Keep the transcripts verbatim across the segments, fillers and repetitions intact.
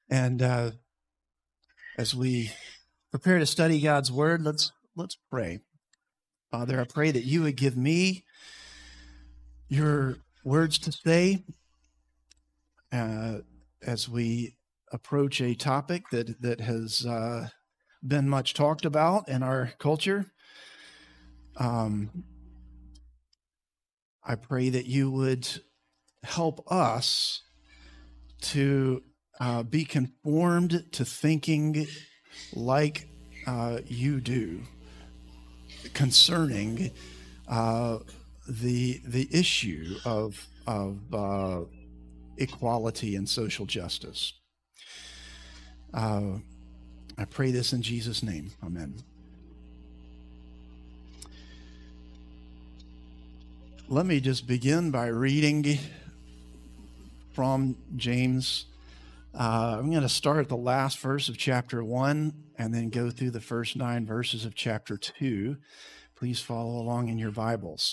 And uh, as we prepare to study God's Word, let's let's pray. Father, I pray that you would give me your words to say uh, as we approach a topic that that has uh, been much talked about in our culture. Um, I pray that you would help us to uh, be conformed to thinking like uh, you do concerning uh, the the issue of of uh, equality and social justice. Uh, I pray this in Jesus' name. Amen. Let me just begin by reading from James. Uh, I'm going to start at the last verse of chapter one and then go through the first nine verses of chapter two. Please follow along in your Bibles.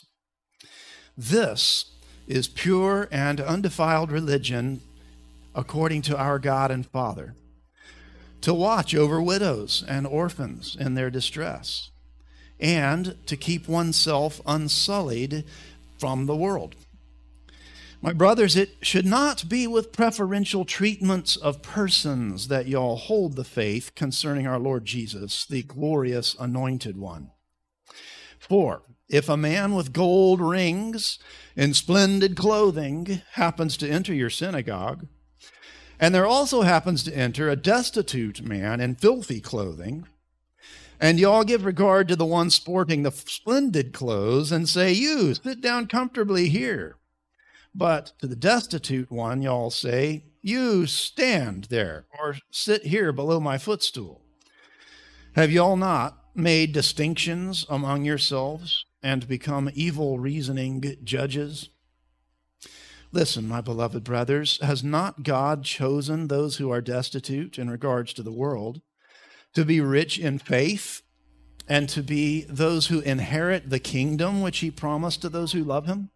This is pure and undefiled religion according to our God and Father, to watch over widows and orphans in their distress, and to keep oneself unsullied from the world. My brothers, it should not be with preferential treatments of persons that y'all hold the faith concerning our Lord Jesus, the glorious anointed one. For if a man with gold rings and splendid clothing happens to enter your synagogue, and there also happens to enter a destitute man in filthy clothing, and y'all give regard to the one sporting the splendid clothes and say, you, sit down comfortably here. But to the destitute one, y'all say, you stand there or sit here below my footstool. Have y'all not made distinctions among yourselves and become evil reasoning judges? Listen, my beloved brothers, has not God chosen those who are destitute in regards to the world to be rich in faith and to be those who inherit the kingdom which he promised to those who love him?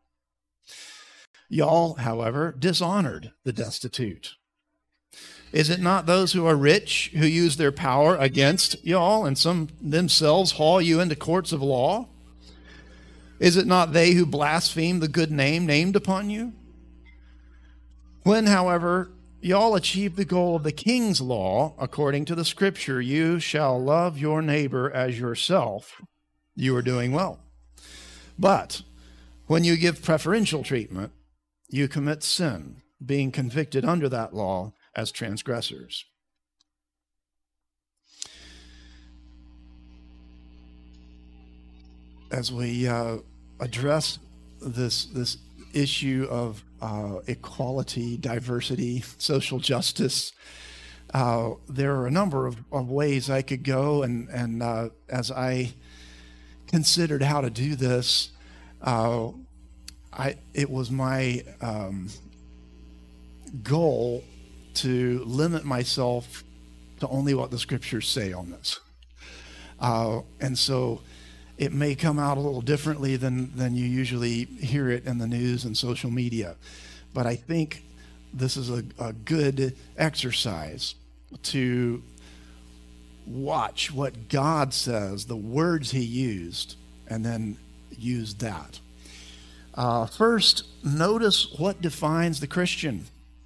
Y'all, however, dishonored the destitute. Is it not those who are rich who use their power against y'all and some themselves haul you into courts of law? Is it not they who blaspheme the good name named upon you? When, however, y'all achieve the goal of the king's law, according to the scripture, you shall love your neighbor as yourself, you are doing well. But when you give preferential treatment, you commit sin, being convicted under that law as transgressors. As we uh, address this, this issue of uh, equality, diversity, social justice, uh, there are a number of, of ways I could go, and, and uh, as I considered how to do this, uh, I, it was my um, goal to limit myself to only what the scriptures say on this. Uh, and so it may come out a little differently than, than you usually hear it in the news and social media. But I think this is a, a good exercise to watch what God says, the words he used, and then use that. Uh, first, notice what defines the Christian.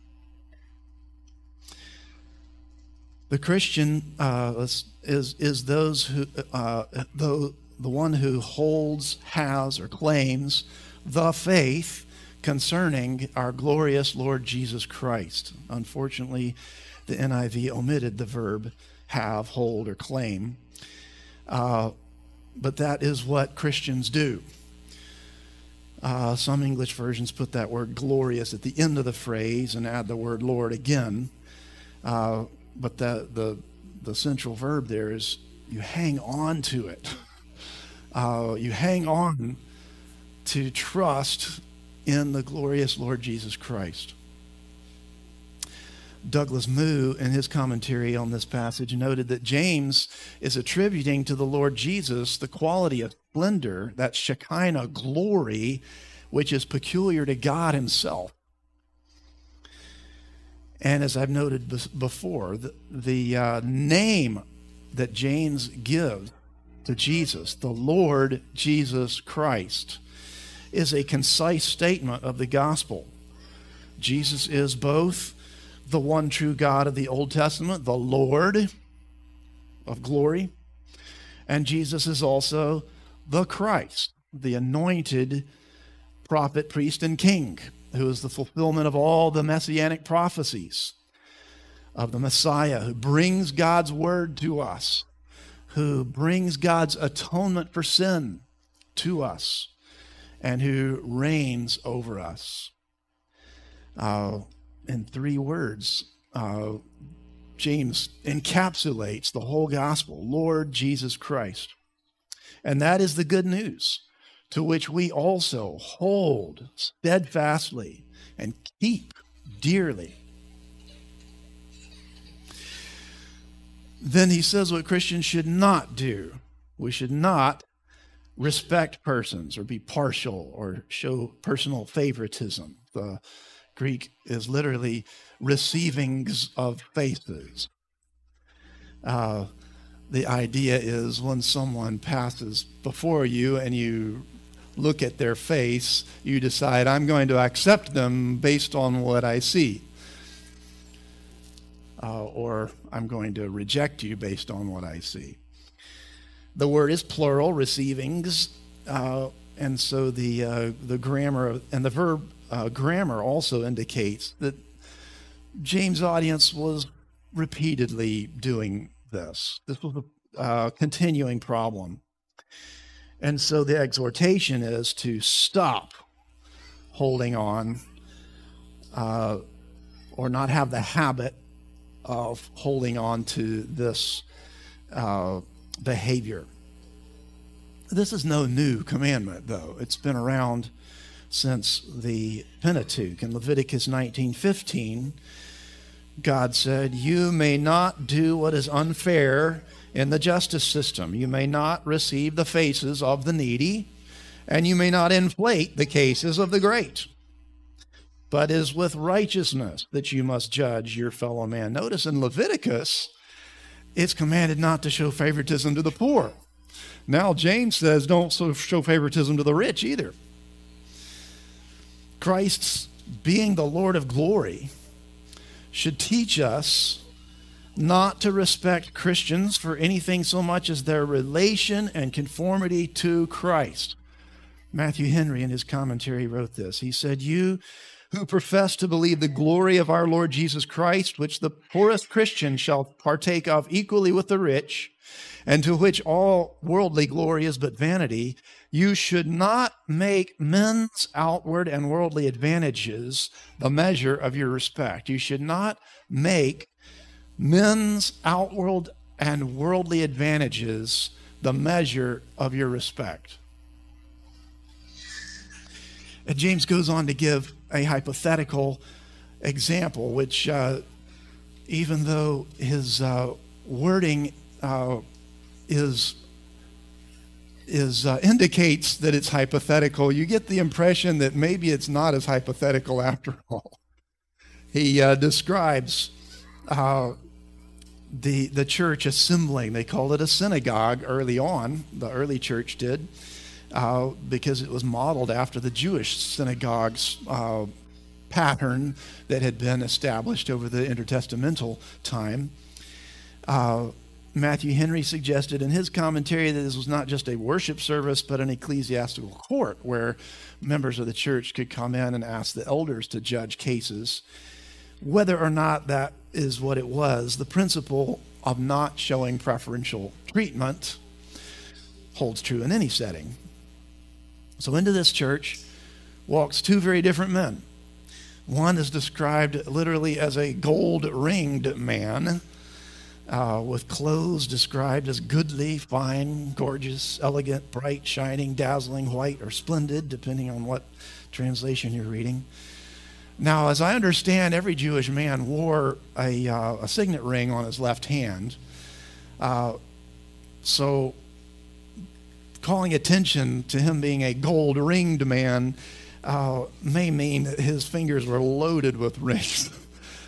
The Christian uh, is, is is those who uh, the the one who holds, has, or claims the faith concerning our glorious Lord Jesus Christ. Unfortunately, the N I V omitted the verb have, hold, or claim, uh, but that is what Christians do. Uh, some English versions put that word glorious at the end of the phrase and add the word Lord again. Uh, but the, the the central verb there is you hang on to it. Uh, you hang on to trust in the glorious Lord Jesus Christ. Douglas Moo, in his commentary on this passage, noted that James is attributing to the Lord Jesus the quality of splendor, that Shekinah glory, which is peculiar to God himself. And as I've noted before, the, the uh, name that James gives to Jesus, the Lord Jesus Christ, is a concise statement of the gospel. Jesus is both the one true God of the Old Testament, the Lord of glory, and Jesus is also the Christ, the anointed prophet, priest, and king, who is the fulfillment of all the messianic prophecies of the Messiah, who brings God's word to us, who brings God's atonement for sin to us, and who reigns over us. Uh, in three words, uh, James encapsulates the whole gospel, Lord Jesus Christ. And that is the good news, to which we also hold steadfastly and keep dearly. Then he says what Christians should not do. We should not respect persons or be partial or show personal favoritism. The Greek is literally receivings of faces. Uh, the idea is when someone passes before you and you look at their face, you decide, I'm going to accept them based on what I see. Uh, or I'm going to reject you based on what I see. The word is plural, receivings, uh, and so the uh, the grammar and the verb uh, grammar also indicates that James' audience was repeatedly doing this. This was a uh, continuing problem. And so the exhortation is to stop holding on uh, or not have the habit of holding on to this uh, behavior. This is no new commandment, though. It's been around since the Pentateuch. In Leviticus nineteen fifteen, God said, you may not do what is unfair in the justice system. You may not receive the faces of the needy, and you may not inflate the cases of the great. But it is with righteousness that you must judge your fellow man. Notice in Leviticus, it's commanded not to show favoritism to the poor. Now James says don't show favoritism to the rich either. Christ's being the Lord of glory should teach us not to respect Christians for anything so much as their relation and conformity to Christ. Matthew Henry, in his commentary, wrote this. He said, you who profess to believe the glory of our Lord Jesus Christ, which the poorest Christian shall partake of equally with the rich, and to which all worldly glory is but vanity, you should not make men's outward and worldly advantages the measure of your respect. You should not make men's outward and worldly advantages the measure of your respect. And James goes on to give a hypothetical example, which uh, even though his uh, wording uh, is is uh, indicates that it's hypothetical, you get the impression that maybe it's not as hypothetical after all. He uh, describes uh, the the church assembling. They called it a synagogue early on. The early church did. Uh, because it was modeled after the Jewish synagogue's uh, pattern that had been established over the intertestamental time. Uh, Matthew Henry suggested in his commentary that this was not just a worship service, but an ecclesiastical court where members of the church could come in and ask the elders to judge cases. Whether or not that is what it was, the principle of not showing preferential treatment holds true in any setting. So into this church walks two very different men. One is described literally as a gold-ringed man, uh, with clothes described as goodly, fine, gorgeous, elegant, bright, shining, dazzling, white, or splendid, depending on what translation you're reading. Now, as I understand, every Jewish man wore a, uh, a signet ring on his left hand. Uh, so... calling attention to him being a gold-ringed man uh, may mean that his fingers were loaded with rings.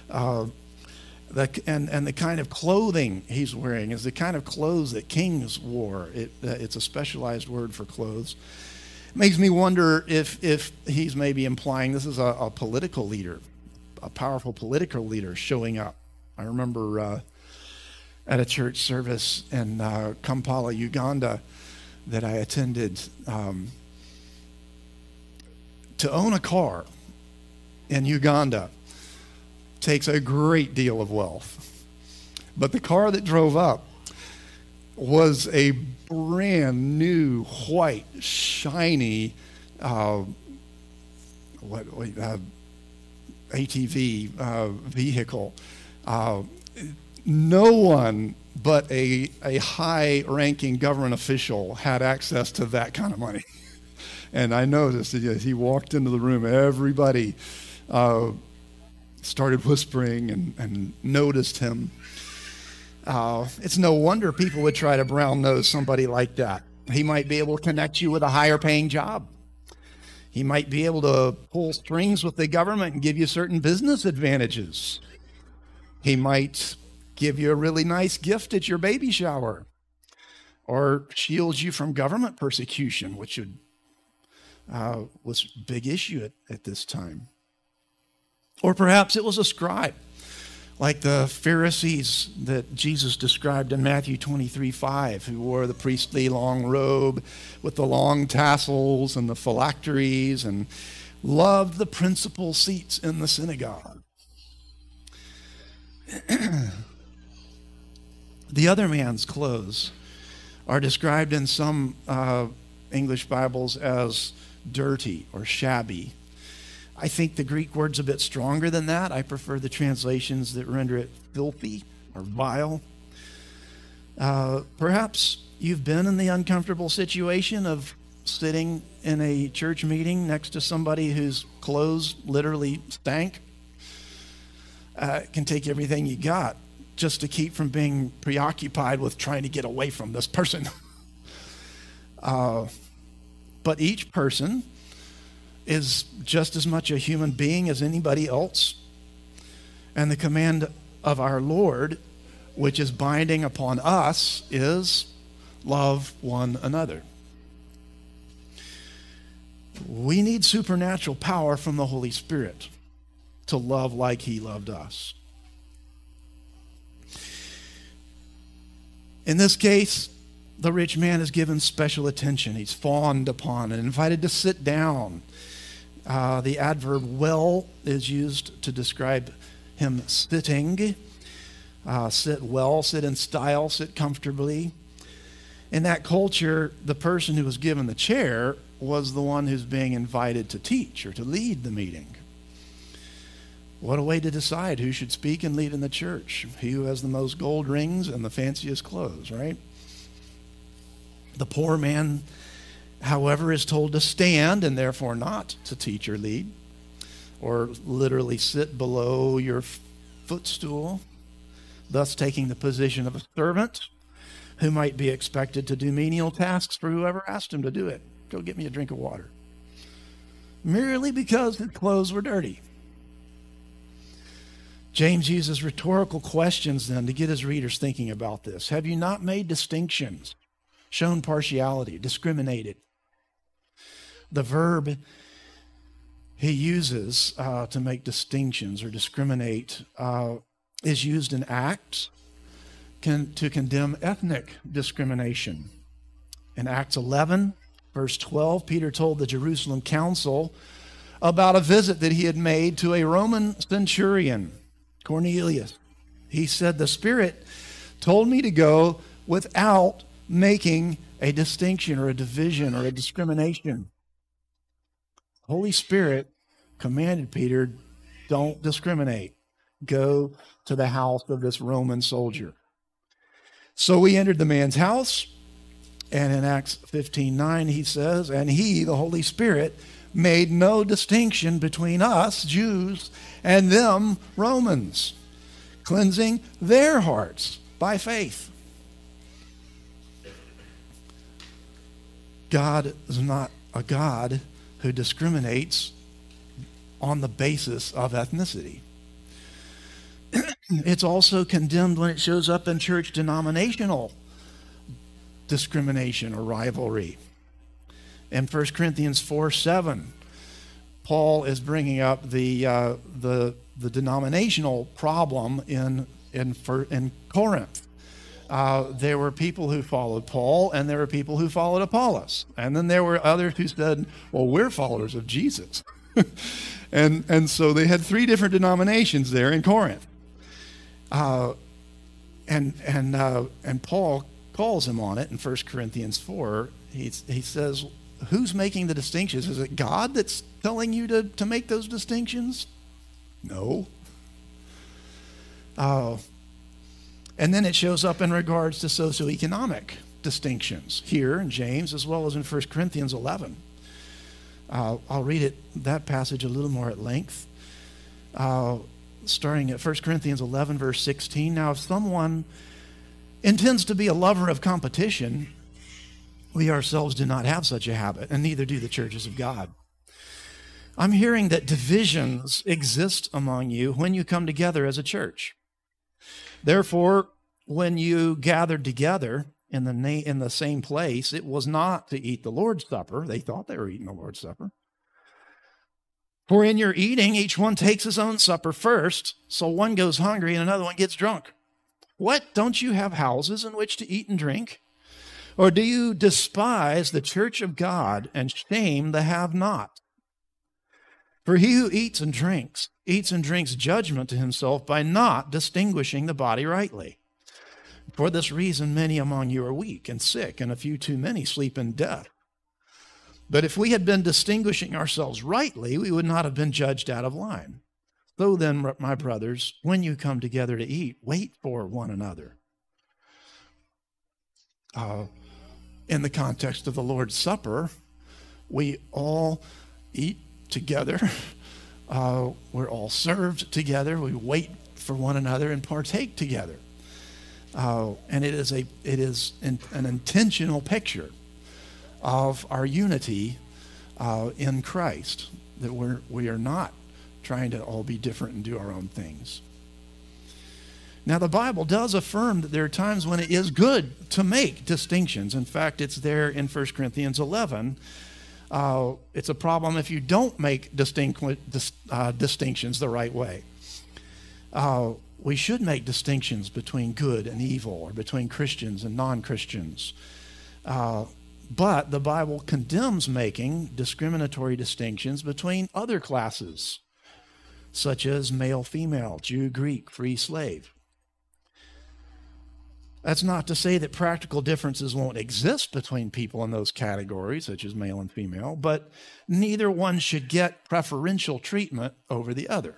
Uh, the, and, and the kind of clothing he's wearing is the kind of clothes that kings wore. It, uh, it's a specialized word for clothes. It makes me wonder if, if he's maybe implying this is a, a political leader, a powerful political leader showing up. I remember uh, at a church service in uh, Kampala, Uganda, that I attended, um, to own a car in Uganda takes a great deal of wealth. But the car that drove up was a brand new, white, shiny uh, what, uh, A T V uh, vehicle. Uh, no one but a, a high-ranking government official had access to that kind of money. And I noticed that as he walked into the room, everybody uh, started whispering and, and noticed him. Uh, it's no wonder people would try to brown nose somebody like that. He might be able to connect you with a higher paying job. He might be able to pull strings with the government and give you certain business advantages. He might give you a really nice gift at your baby shower, or shield you from government persecution, which would, uh, was a big issue at, at this time. Or perhaps it was a scribe, like the Pharisees that Jesus described in Matthew twenty-three five, who wore the priestly long robe with the long tassels and the phylacteries and loved the principal seats in the synagogue. The other man's clothes are described in some uh, English Bibles as dirty or shabby. I think the Greek word's a bit stronger than that. I prefer the translations that render it filthy or vile. Uh, perhaps you've been in the uncomfortable situation of sitting in a church meeting next to somebody whose clothes literally stank. Uh, it can take everything you got just to keep from being preoccupied with trying to get away from this person. uh, but each person is just as much a human being as anybody else. And the command of our Lord, which is binding upon us, is love one another. We need supernatural power from the Holy Spirit to love like he loved us. In this case, the rich man is given special attention. He's fawned upon and invited to sit down. Uh, the adverb well is used to describe him sitting. Uh, sit well, sit in style, sit comfortably. In that culture, the person who was given the chair was the one who's being invited to teach or to lead the meeting. What a way to decide who should speak and lead in the church. He who has the most gold rings and the fanciest clothes, right? The poor man, however, is told to stand and therefore not to teach or lead, or literally sit below your footstool, thus taking the position of a servant who might be expected to do menial tasks for whoever asked him to do it. Go get me a drink of water. Merely because his clothes were dirty. James uses rhetorical questions then to get his readers thinking about this. Have you not made distinctions, shown partiality, discriminated? The verb he uses uh, to make distinctions or discriminate uh, is used in Acts can, to condemn ethnic discrimination. In Acts eleven, verse twelve, Peter told the Jerusalem council about a visit that he had made to a Roman centurion, Cornelius. He said, the Spirit told me to go without making a distinction or a division or a discrimination. Holy Spirit commanded Peter, don't discriminate. Go to the house of this Roman soldier. So we entered the man's house, and in Acts fifteen nine he says, and he, the Holy Spirit, made no distinction between us, Jews, and them, Romans, cleansing their hearts by faith. God is not a God who discriminates on the basis of ethnicity. It's also condemned when it shows up in church denominational discrimination or rivalry. In First Corinthians four seven, Paul is bringing up the uh, the the denominational problem in in for, in Corinth. Uh, there were people who followed Paul, and there were people who followed Apollos, and then there were others who said, "Well, we're followers of Jesus," and and so they had three different denominations there in Corinth. Uh, and and uh, and Paul calls him on it in First Corinthians four. He he says, "Who's making the distinctions? Is it God that's telling you to, to make those distinctions?" No. Uh, and then it shows up in regards to socioeconomic distinctions here in James as well as in First Corinthians eleven. Uh, I'll read it that passage a little more at length. Uh, starting at First Corinthians eleven, verse sixteen. Now, if someone intends to be a lover of competition, we ourselves do not have such a habit, and neither do the churches of God. I'm hearing that divisions exist among you when you come together as a church. Therefore, when you gathered together in the na- in the same place, it was not to eat the Lord's Supper. They thought they were eating the Lord's Supper. For in your eating, each one takes his own supper first, so one goes hungry and another one gets drunk. What? Don't you have houses in which to eat and drink? Or do you despise the church of God and shame the have-not? For he who eats and drinks, eats and drinks judgment to himself by not distinguishing the body rightly. For this reason, many among you are weak and sick, and a few too many sleep in death. But if we had been distinguishing ourselves rightly, we would not have been judged out of line. So then, my brothers, when you come together to eat, wait for one another. Uh, in the context of the Lord's Supper, we all eat together. Uh, we're all served together. We wait for one another and partake together. Uh, and it is a it is an, an intentional picture of our unity uh, in Christ, that we're we are not trying to all be different and do our own things. Now, the Bible does affirm that there are times when it is good to make distinctions. In fact, it's there in First Corinthians eleven. Uh, it's a problem if you don't make distinct, dis, uh, distinctions the right way. Uh, we should make distinctions between good and evil, or between Christians and non-Christians. Uh, but the Bible condemns making discriminatory distinctions between other classes, such as male, female, Jew, Greek, free, slave. That's not to say that practical differences won't exist between people in those categories, such as male and female, but neither one should get preferential treatment over the other.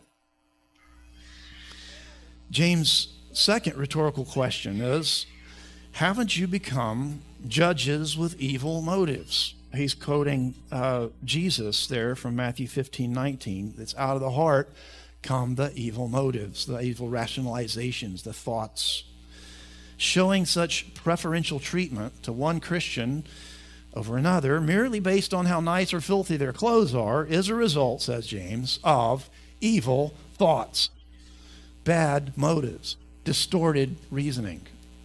James' second rhetorical question is, haven't you become judges with evil motives? He's quoting uh, Jesus there from Matthew fifteen nineteen. It's out of the heart come the evil motives, the evil rationalizations, the thoughts. Showing such preferential treatment to one Christian over another, merely based on how nice or filthy their clothes are, is a result, says James, of evil thoughts, bad motives, distorted reasoning.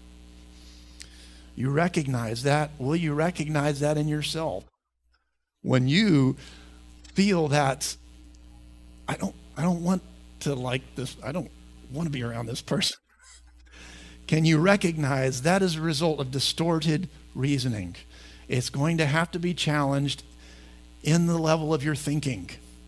You recognize that? Will you recognize that in yourself? When you feel that, I don't, I don't want to like this, I don't want to be around this person. Can you recognize that is a result of distorted reasoning? It's going to have to be challenged in the level of your thinking.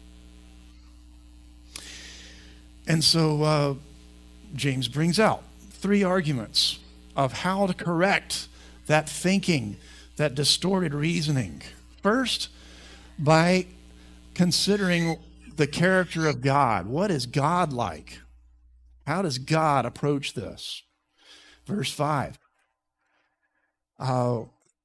And so uh, James brings out three arguments of how to correct that thinking, that distorted reasoning. First, by considering the character of God. What is God like? How does God approach this? Verse five. Uh,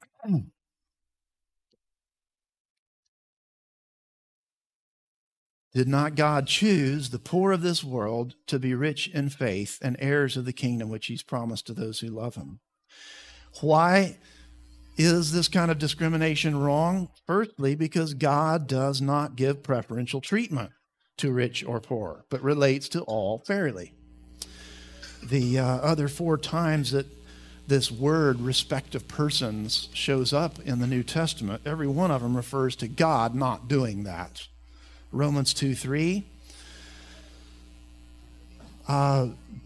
Did not God choose the poor of this world to be rich in faith and heirs of the kingdom which he's promised to those who love him? Why is this kind of discrimination wrong? Firstly, because God does not give preferential treatment to rich or poor, but relates to all fairly. The uh, other four times that this word respect of persons shows up in the New Testament, every one of them refers to God not doing that. Romans two three. Uh,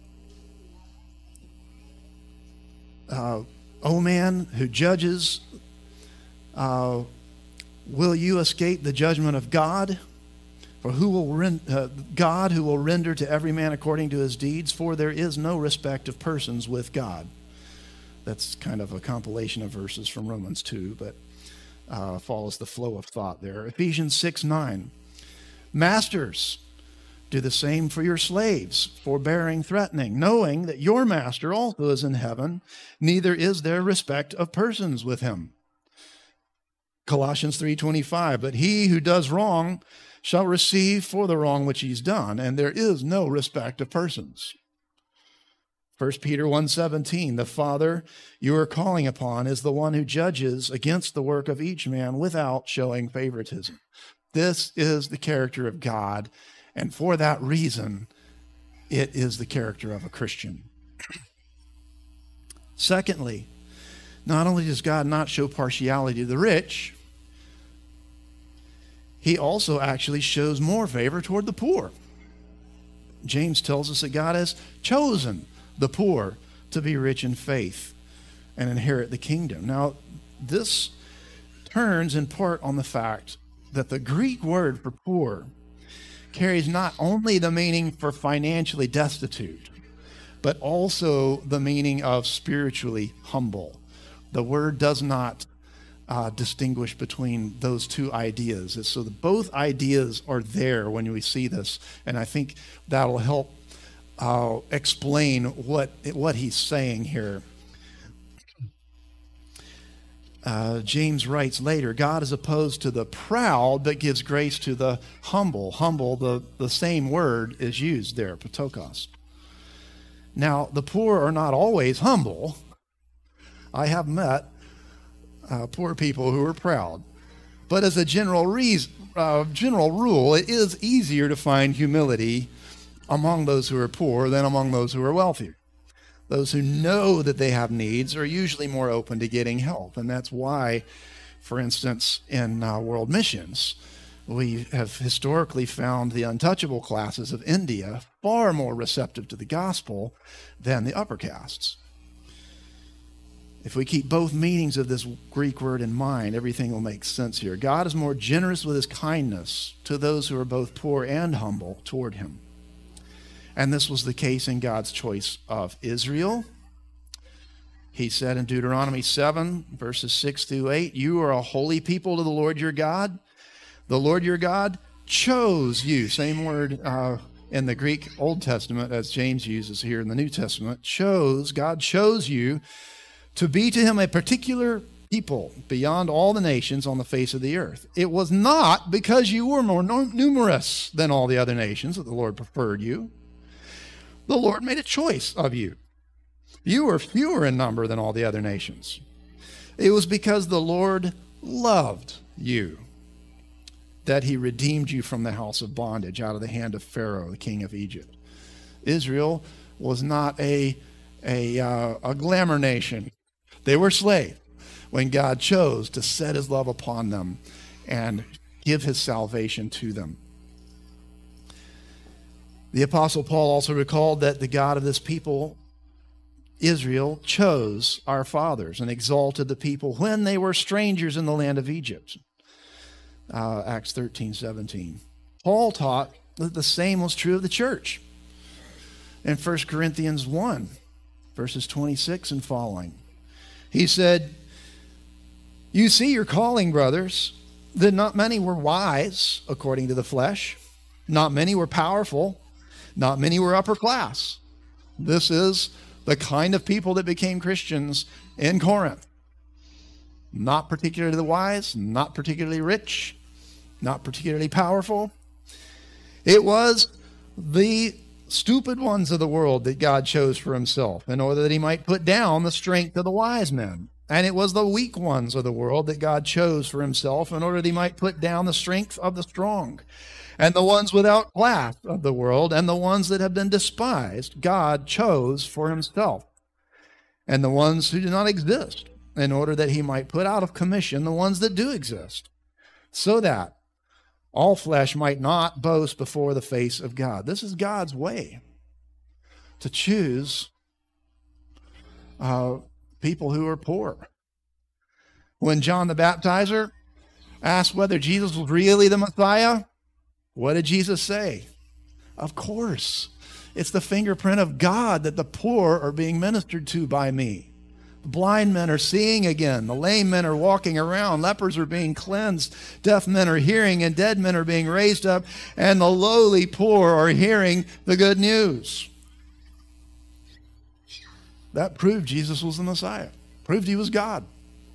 uh, O man who judges, uh, will you escape the judgment of God? For who will rend, uh, God who will render to every man according to his deeds? For there is no respect of persons with God. That's kind of a compilation of verses from Romans two, but uh, follows the flow of thought there. Ephesians six nine. Masters, do the same for your slaves, forbearing, threatening, knowing that your master also is in heaven, neither is there respect of persons with him. Colossians three twenty-five, but he who does wrong shall receive for the wrong which he's done, and there is no respect of persons. First Peter one seventeen, the Father you are calling upon is the one who judges against the work of each man without showing favoritism. This is the character of God, and for that reason, it is the character of a Christian. Secondly, not only does God not show partiality to the rich, he also actually shows more favor toward the poor. James tells us that God has chosen the poor to be rich in faith and inherit the kingdom. Now, this turns in part on the fact that the Greek word for poor carries not only the meaning for financially destitute, but also the meaning of spiritually humble. The word does not uh, distinguish between those two ideas. So the, both ideas are there when we see this, and I think that'll help uh, explain what, what he's saying here. Uh, James writes later, God is opposed to the proud, but gives grace to the humble. Humble, the, the same word is used there, patokos. Now, the poor are not always humble. I have met uh, poor people who are proud. But as a general, reason, uh, general rule, it is easier to find humility among those who are poor than among those who are wealthy. Those who know that they have needs are usually more open to getting help. And that's why, for instance, in uh, world missions, we have historically found the untouchable classes of India far more receptive to the gospel than the upper castes. If we keep both meanings of this Greek word in mind, everything will make sense here. God is more generous with his kindness to those who are both poor and humble toward him. And this was the case in God's choice of Israel. He said in Deuteronomy seven, verses six through eight, you are a holy people to the Lord your God. The Lord your God chose you. Same word uh, in the Greek Old Testament as James uses here in the New Testament. Chose, God chose you to be to him a particular people beyond all the nations on the face of the earth. It was not because you were more numerous than all the other nations that the Lord preferred you. The Lord made a choice of you. You were fewer in number than all the other nations. It was because the Lord loved you that he redeemed you from the house of bondage out of the hand of Pharaoh, the king of Egypt. Israel was not a, a, uh, a glamour nation. They were slaves when God chose to set his love upon them and give his salvation to them. The Apostle Paul also recalled that the God of this people, Israel, chose our fathers and exalted the people when they were strangers in the land of Egypt. Uh, Acts thirteen seventeen. Paul taught that the same was true of the church. In First Corinthians one, verses twenty-six and following, he said, you see your calling, brothers, that not many were wise according to the flesh, not many were powerful, not many were upper class. This is the kind of people that became Christians in Corinth. Not particularly wise, not particularly rich, not particularly powerful. It was the stupid ones of the world that God chose for himself in order that he might put down the strength of the wise men. And it was the weak ones of the world that God chose for himself in order that he might put down the strength of the strong. And the ones without class of the world and the ones that have been despised, God chose for himself. And the ones who do not exist, in order that he might put out of commission the ones that do exist, so that all flesh might not boast before the face of God. This is God's way to choose uh, people who are poor. When John the Baptizer asked whether Jesus was really the Messiah, what did Jesus say? Of course. It's the fingerprint of God that the poor are being ministered to by me. The blind men are seeing again. The lame men are walking around. Lepers are being cleansed. Deaf men are hearing, and dead men are being raised up. And the lowly poor are hearing the good news. That proved Jesus was the Messiah. Proved he was God.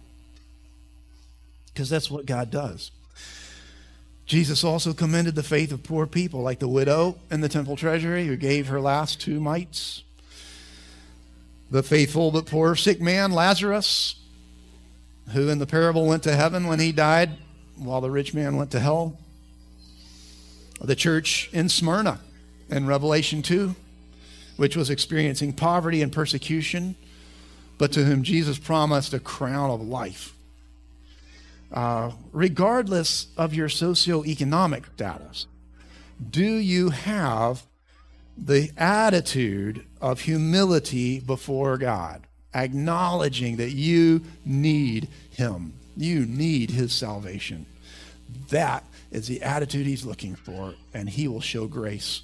Because that's what God does. Jesus also commended the faith of poor people, like the widow in the temple treasury who gave her last two mites. The faithful but poor sick man, Lazarus, who in the parable went to heaven when he died, while the rich man went to hell. The church in Smyrna in Revelation two, which was experiencing poverty and persecution, but to whom Jesus promised a crown of life. Uh, regardless of your socioeconomic status, do you have the attitude of humility before God, acknowledging that you need him, you need his salvation? That is the attitude he's looking for, and he will show grace.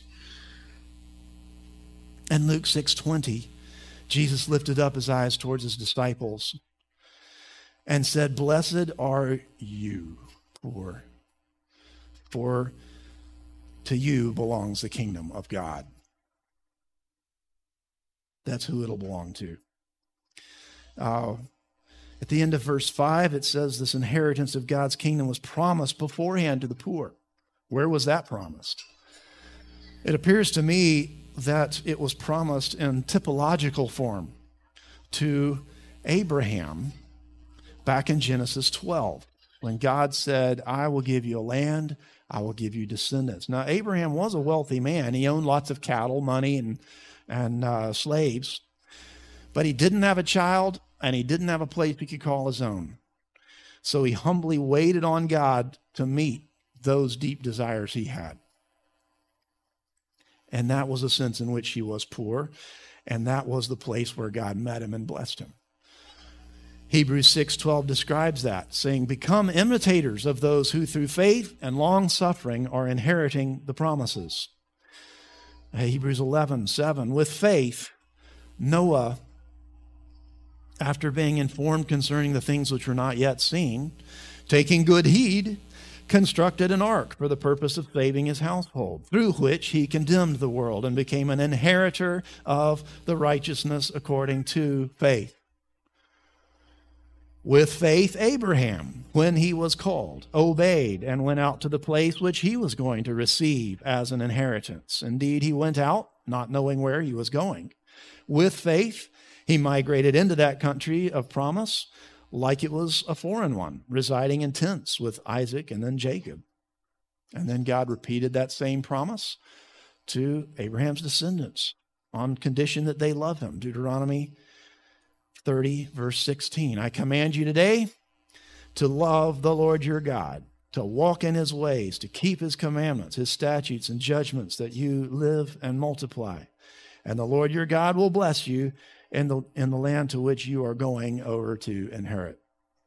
In Luke six twenty, Jesus lifted up his eyes towards his disciples and said, "Blessed are you, poor, for to you belongs the kingdom of God." That's who it'll belong to. Uh, at the end of verse five, it says this inheritance of God's kingdom was promised beforehand to the poor. Where was that promised? It appears to me that it was promised in typological form to Abraham back in Genesis twelve, when God said, "I will give you a land, I will give you descendants." Now, Abraham was a wealthy man. He owned lots of cattle, money, and, and uh, slaves. But he didn't have a child, and he didn't have a place he could call his own. So he humbly waited on God to meet those deep desires he had. And that was a sense in which he was poor, and that was the place where God met him and blessed him. Hebrews six twelve describes that, saying, "Become imitators of those who through faith and long suffering are inheriting the promises." Hebrews eleven seven, "With faith, Noah, after being informed concerning the things which were not yet seen, taking good heed, constructed an ark for the purpose of saving his household, through which he condemned the world and became an inheritor of the righteousness according to faith. With faith, Abraham, when he was called, obeyed and went out to the place which he was going to receive as an inheritance. Indeed, he went out, not knowing where he was going. With faith, he migrated into that country of promise like it was a foreign one, residing in tents with Isaac and then Jacob. And then God repeated that same promise to Abraham's descendants on condition that they love him. Deuteronomy thirty, verse sixteen. "I command you today to love the Lord your God, to walk in his ways, to keep his commandments, his statutes and judgments, that you live and multiply. And the Lord your God will bless you in the, in the land to which you are going over to inherit."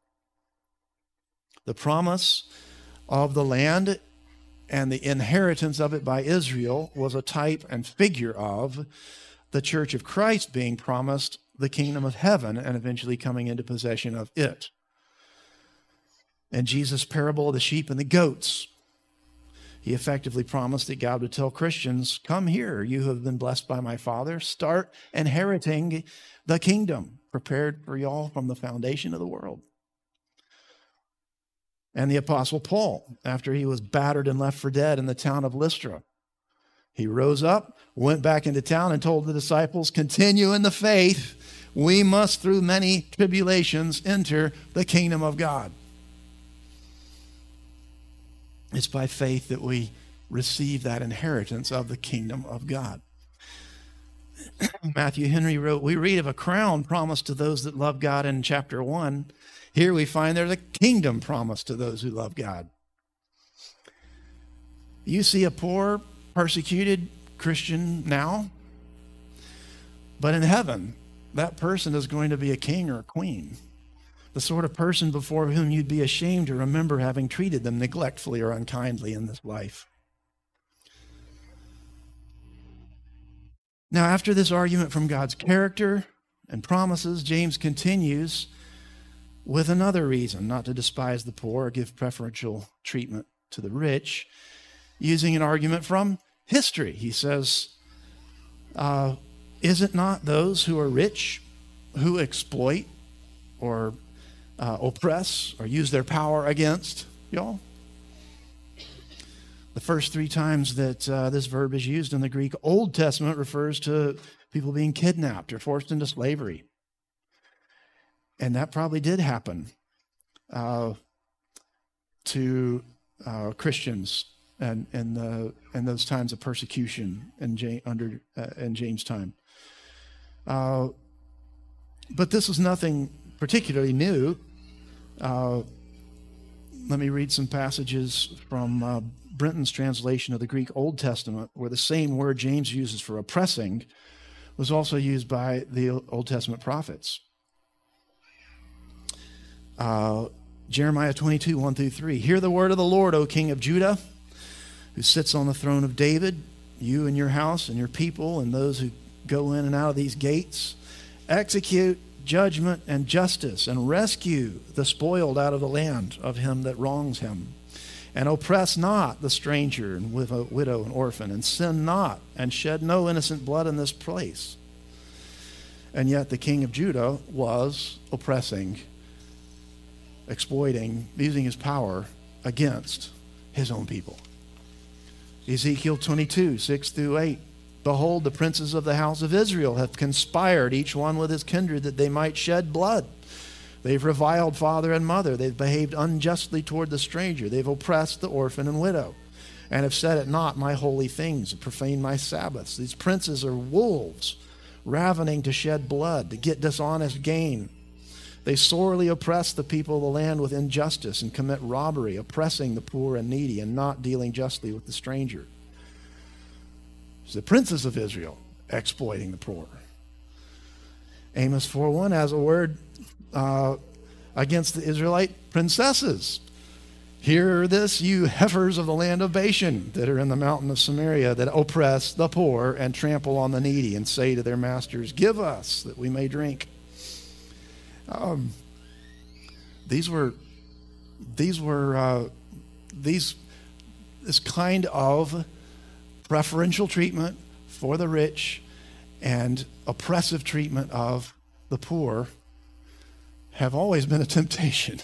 The promise of the land and the inheritance of it by Israel was a type and figure of the church of Christ being promised the kingdom of heaven and eventually coming into possession of it. And Jesus' parable of the sheep and the goats, he effectively promised that God would tell Christians, "Come here, you who have been blessed by my Father. Start inheriting the kingdom prepared for y'all from the foundation of the world." And the Apostle Paul, after he was battered and left for dead in the town of Lystra, he rose up, went back into town, and told the disciples, "Continue in the faith we must through many tribulations enter the kingdom of God. It's by faith that we receive that inheritance of the kingdom of God. Matthew Henry wrote, we read of a crown promised to those that love God in chapter one. Here we find there's a kingdom promised to those who love God. You see a poor, persecuted Christian now, but in heaven, that person is going to be a king or a queen, the sort of person before whom you'd be ashamed to remember having treated them neglectfully or unkindly in this life. Now, after this argument from God's character and promises, James continues with another reason not to despise the poor or give preferential treatment to the rich, using an argument from history. He says, uh, is it not those who are rich who exploit or uh, oppress or use their power against y'all? The first three times that uh, this verb is used in the Greek Old Testament refers to people being kidnapped or forced into slavery. And that probably did happen uh, to uh, Christians and in the in those times of persecution in James, under uh, in James' time. Uh, but this is nothing particularly new. Uh, let me read some passages from uh, Brenton's translation of the Greek Old Testament, where the same word James uses for oppressing was also used by the Old Testament prophets. Uh, Jeremiah twenty-two, one through three. Hear the word of the Lord, O King of Judah, who sits on the throne of David, you and your house and your people and those who go in and out of these gates. Execute judgment and justice and rescue the spoiled out of the land of him that wrongs him. And oppress not the stranger and widow and orphan, and sin not, and shed no innocent blood in this place. And yet the king of Judah was oppressing, exploiting, using his power against his own people. Ezekiel twenty-two, six through eight. Behold, the princes of the house of Israel have conspired, each one with his kindred, that they might shed blood. They've reviled father and mother. They've behaved unjustly toward the stranger. They've oppressed the orphan and widow, and have set at naught my holy things, and profaned my Sabbaths. These princes are wolves, ravening to shed blood, to get dishonest gain. They sorely oppress the people of the land with injustice, and commit robbery, oppressing the poor and needy, and not dealing justly with the stranger. It's the princes of Israel exploiting the poor. Amos four one has a word uh, against the Israelite princesses. Hear this, you heifers of the land of Bashan that are in the mountain of Samaria, that oppress the poor and trample on the needy, and say to their masters, give us that we may drink. Um, these were, these were, uh, these, this kind of preferential treatment for the rich and oppressive treatment of the poor have always been a temptation.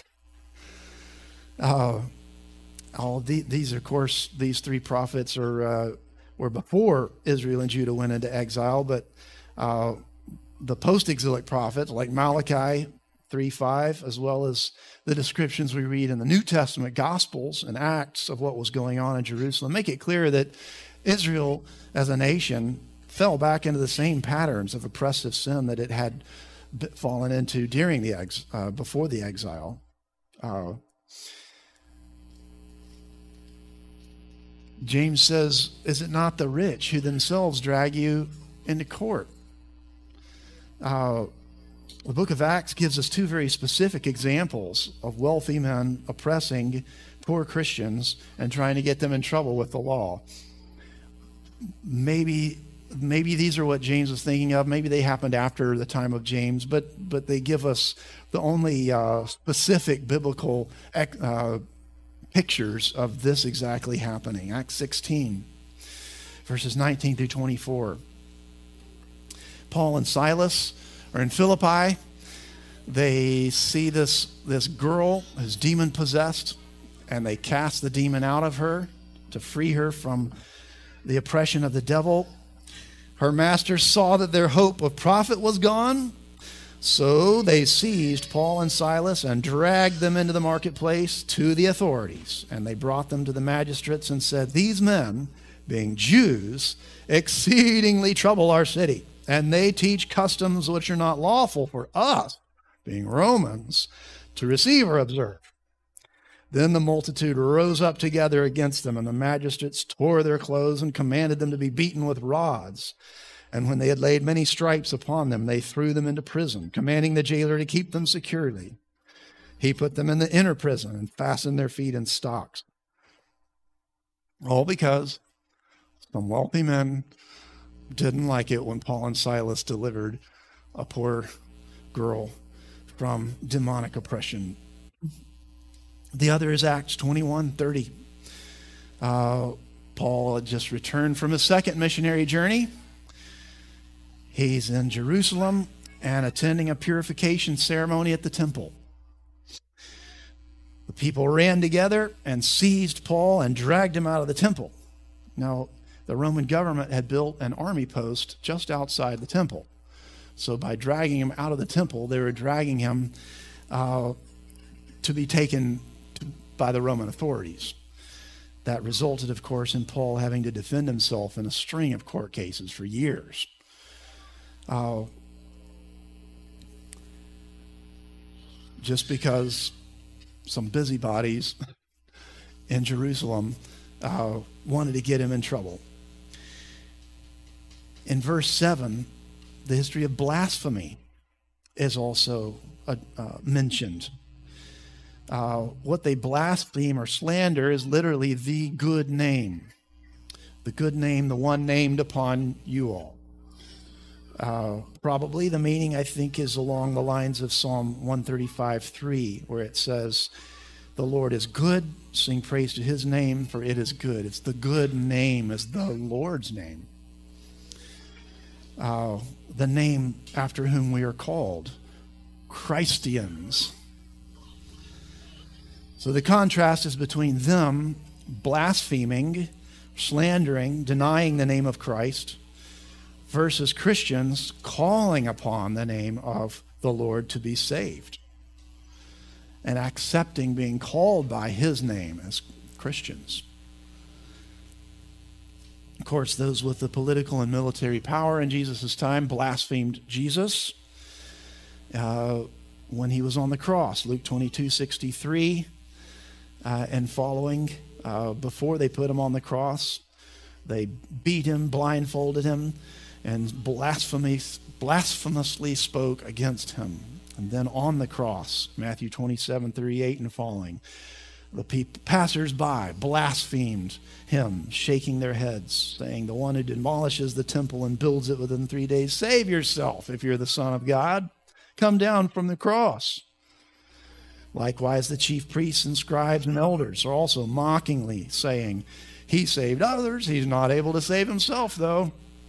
Uh, all the, these, of course, these three prophets are uh, were before Israel and Judah went into exile, but uh, the post-exilic prophets like Malachi three five, as well as the descriptions we read in the New Testament Gospels and Acts of what was going on in Jerusalem, make it clear that Israel as a nation fell back into the same patterns of oppressive sin that it had fallen into during the ex, uh, before the exile. Uh, James says, is it not the rich who themselves drag you into court? Uh, the book of Acts gives us two very specific examples of wealthy men oppressing poor Christians and trying to get them in trouble with the law. Maybe maybe these are what James was thinking of. Maybe they happened after the time of James, but but they give us the only uh, specific biblical uh, pictures of this exactly happening. Acts sixteen, verses nineteen through twenty-four. Paul and Silas are in Philippi. They see this, this girl who's demon-possessed, and they cast the demon out of her to free her from the oppression of the devil. Her master saw that their hope of profit was gone, So they seized Paul and Silas and dragged them into the marketplace to the authorities. And they brought them to the magistrates and said, "These men, being Jews, exceedingly trouble our city, and they teach customs which are not lawful for us, being Romans, to receive or observe." Then the multitude rose up together against them, and the magistrates tore their clothes and commanded them to be beaten with rods. And when they had laid many stripes upon them, they threw them into prison, commanding the jailer to keep them securely. He put them in the inner prison and fastened their feet in stocks. All because some wealthy men didn't like it when Paul and Silas delivered a poor girl from demonic oppression. The other is Acts twenty-one thirty. Uh, Paul had just returned from his second missionary journey. He's in Jerusalem and attending a purification ceremony at the temple. The people ran together and seized Paul and dragged him out of the temple. Now, the Roman government had built an army post just outside the temple. So by dragging him out of the temple, they were dragging him uh, to be taken to, by the Roman authorities. That resulted, of course, in Paul having to defend himself in a string of court cases for years. Uh, just because some busybodies in Jerusalem uh, wanted to get him in trouble. In verse seven, the history of blasphemy is also uh, uh, mentioned. Uh, what they blaspheme or slander is literally the good name. The good name, the one named upon you all. Uh, probably the meaning, I think, is along the lines of Psalm one thirty-five three, where it says, "The Lord is good, sing praise to his name, for it is good." It's the good name is the Lord's name. Uh, the name after whom we are called, Christians. So the contrast is between them blaspheming, slandering, denying the name of Christ, versus Christians calling upon the name of the Lord to be saved and accepting being called by his name as Christians. Of course, those with the political and military power in Jesus' time blasphemed Jesus uh, when he was on the cross. Luke twenty-two sixty-three uh, and following, uh, before they put him on the cross, they beat him, blindfolded him, and blasphemy, blasphemously spoke against him. And then on the cross, Matthew twenty-seven thirty-eight and following, the people, passers-by blasphemed him, shaking their heads, saying, "The one who demolishes the temple and builds it within three days, save yourself if you're the Son of God. Come down from the cross." Likewise, the chief priests and scribes and elders are also mockingly saying, "He saved others. He's not able to save himself, though."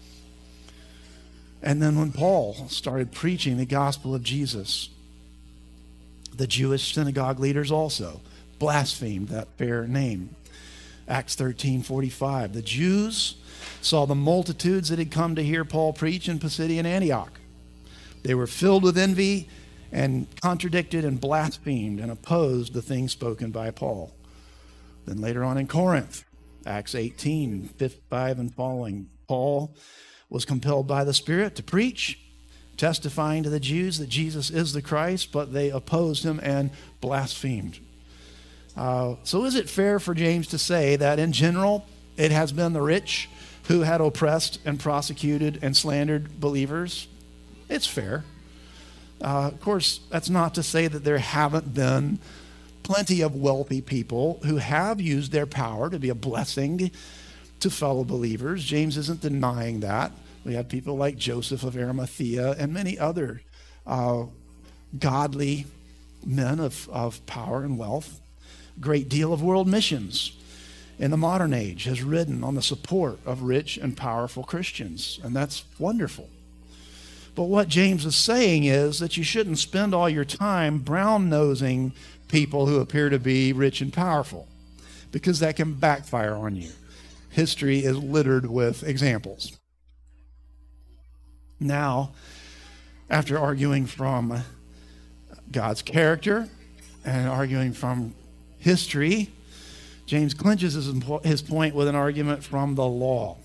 And then when Paul started preaching the gospel of Jesus, the Jewish synagogue leaders also blasphemed that fair name. Acts thirteen forty-five. The Jews saw the multitudes that had come to hear Paul preach in Pisidian Antioch. They were filled with envy and contradicted and blasphemed and opposed the things spoken by Paul. Then later on in Corinth, Acts eighteen fifty-five and following, Paul was compelled by the Spirit to preach, testifying to the Jews that Jesus is the Christ, but they opposed him and blasphemed. Uh, so is it fair for James to say that in general, it has been the rich who had oppressed and prosecuted and slandered believers? It's fair. Uh, of course, that's not to say that there haven't been plenty of wealthy people who have used their power to be a blessing to fellow believers. James isn't denying that. We have people like Joseph of Arimathea and many other uh, godly men of, of power and wealth. A great deal of world missions in the modern age has ridden on the support of rich and powerful Christians, and that's wonderful. But what James is saying is that you shouldn't spend all your time brown-nosing people who appear to be rich and powerful, because that can backfire on you. History is littered with examples. Now, After arguing from God's character and arguing from history, James clinches his, his point with an argument from the law.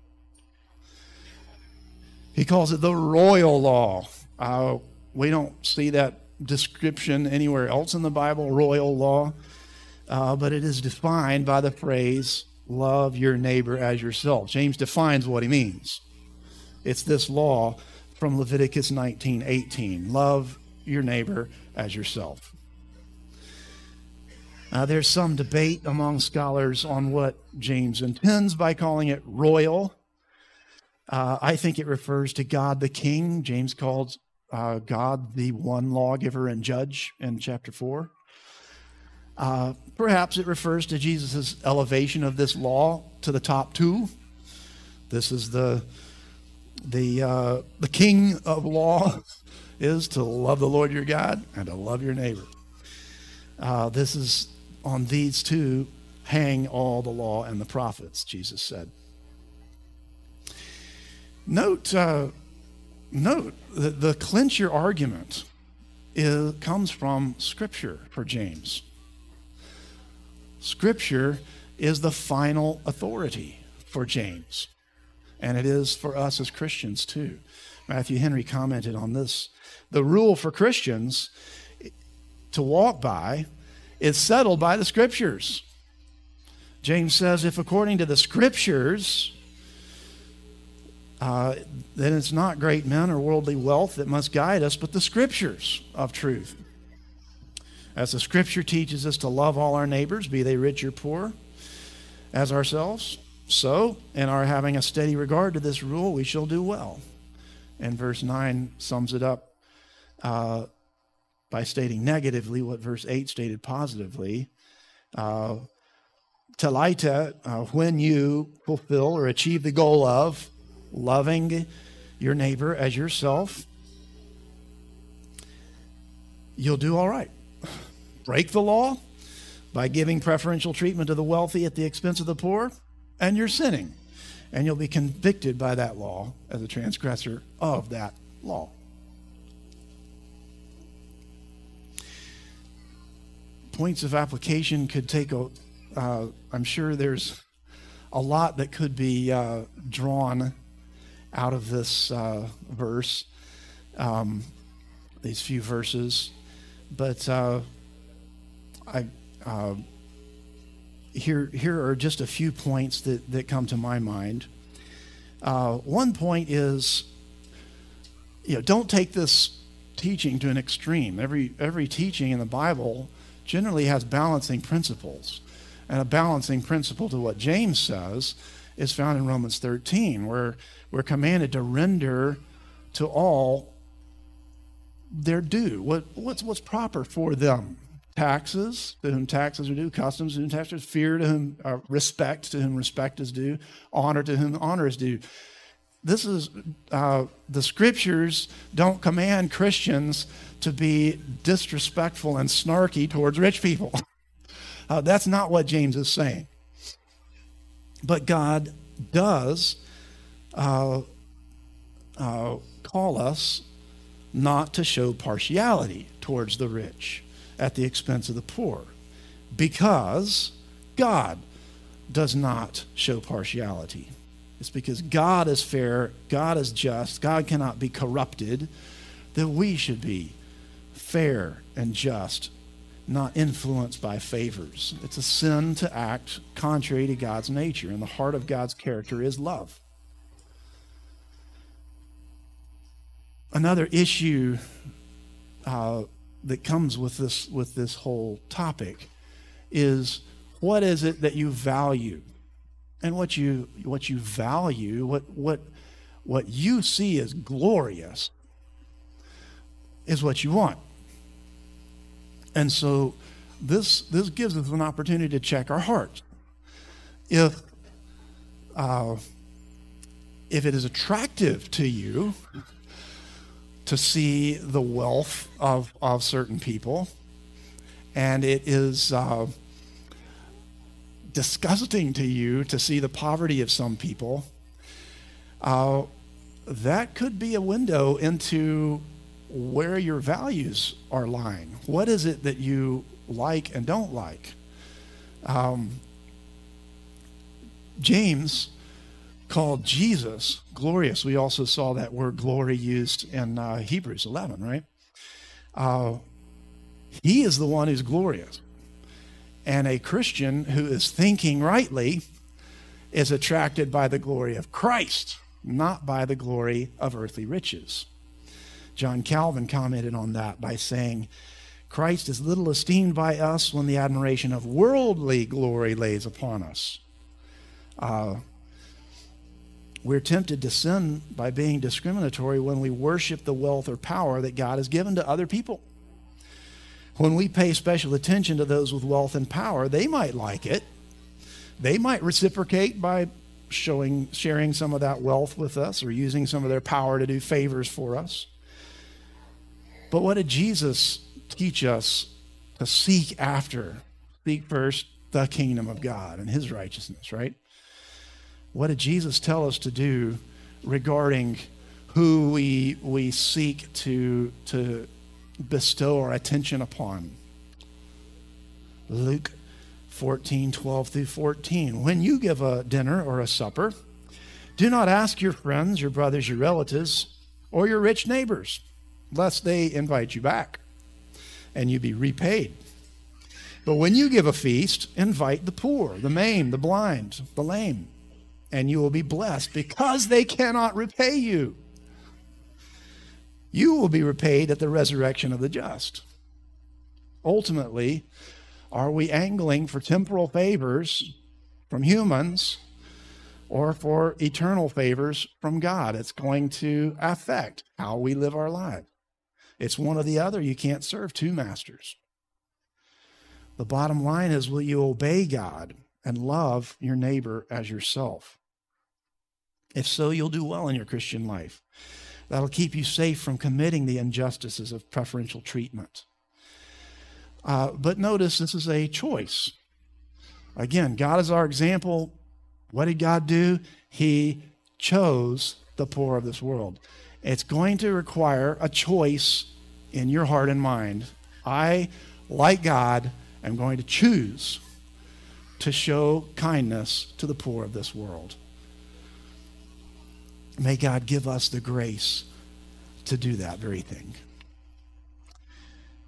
He calls it the royal law. Uh, we don't see that description anywhere else in the Bible, royal law, uh, but it is defined by the phrase, love your neighbor as yourself. James defines what he means. It's this law from Leviticus nineteen eighteen. Love your neighbor as yourself. Uh, there's some debate among scholars on what James intends by calling it royal. Uh, I think it refers to God the King. James calls uh, God the one lawgiver and judge in chapter four. Uh, perhaps it refers to Jesus' elevation of this law to the top two. This is the the uh, the king of law is to love the Lord your God and to love your neighbor. Uh, this is on these two hang all the law and the prophets, Jesus said. Note, uh, note the, the clincher argument is, comes from Scripture for James. Scripture is the final authority for James, and it is for us as Christians too. Matthew Henry commented on this. The rule for Christians to walk by is settled by the Scriptures. James says, if according to the Scriptures, uh, then it's not great men or worldly wealth that must guide us, but the Scriptures of truth. As the Scripture teaches us to love all our neighbors, be they rich or poor, as ourselves, so in our having a steady regard to this rule, we shall do well. And verse nine sums it up uh, by stating negatively what verse eight stated positively. Uh, Teleita, uh, when you fulfill or achieve the goal of loving your neighbor as yourself, you'll do all right. Break the law by giving preferential treatment to the wealthy at the expense of the poor, and you're sinning. And you'll be convicted by that law as a transgressor of that law. Points of application could take a, uh, I'm sure there's a lot that could be uh, drawn out of this uh, verse, um, these few verses. But uh, I, uh, here, here are just a few points that, that come to my mind. Uh, one point is, you know, don't take this teaching to an extreme. Every, every teaching in the Bible generally has balancing principles. And a balancing principle to what James says is found in Romans thirteen, where we're commanded to render to all their due. What, what's, what's proper for them? Taxes, to whom taxes are due, customs, to whom taxes, fear, to whom uh, respect, to whom respect is due, honor, to whom honor is due. This is, uh, the Scriptures don't command Christians to be disrespectful and snarky towards rich people. Uh, that's not what James is saying. But God does uh, uh, call us not to show partiality towards the rich at the expense of the poor, because God does not show partiality. It's because God is fair, God is just, God cannot be corrupted, that we should be fair and just, not influenced by favors. It's a sin to act contrary to God's nature, and the heart of God's character is love. Another issue uh, that comes with this with this whole topic is, what is it that you value? And what you what you value, what what what you see as glorious, is what you want. And so this this gives us an opportunity to check our hearts. If uh, if it is attractive to you to see the wealth of, of certain people, and it is uh, disgusting to you to see the poverty of some people, uh, that could be a window into where your values are lying. What is it that you like and don't like? Um, James called Jesus glorious. We also saw that word glory used in uh, Hebrews eleven, right? Uh, he is the one who's glorious. And a Christian who is thinking rightly is attracted by the glory of Christ, not by the glory of earthly riches. John Calvin commented on that by saying, Christ is little esteemed by us when the admiration of worldly glory lays upon us. Uh, we're tempted to sin by being discriminatory when we worship the wealth or power that God has given to other people. When we pay special attention to those with wealth and power, they might like it. They might reciprocate by showing, sharing some of that wealth with us or using some of their power to do favors for us. But what did Jesus teach us to seek after? Seek first the kingdom of God and his righteousness, right? What did Jesus tell us to do regarding who we, we seek to, to bestow our attention upon? Luke fourteen, twelve through fourteen. When you give a dinner or a supper, do not ask your friends, your brothers, your relatives, or your rich neighbors, lest they invite you back and you be repaid. But when you give a feast, invite the poor, the maimed, the blind, the lame, and you will be blessed because they cannot repay you. You will be repaid at the resurrection of the just. Ultimately, are we angling for temporal favors from humans or for eternal favors from God? It's going to affect how we live our lives. It's one or the other. You can't serve two masters. The bottom line is, will you obey God and love your neighbor as yourself? If so, you'll do well in your Christian life. That'll keep you safe from committing the injustices of preferential treatment. Uh, but notice this is a choice. Again, God is our example. What did God do? He chose the poor of this world. It's going to require a choice in your heart and mind. I, like God, am going to choose to show kindness to the poor of this world. May God give us the grace to do that very thing.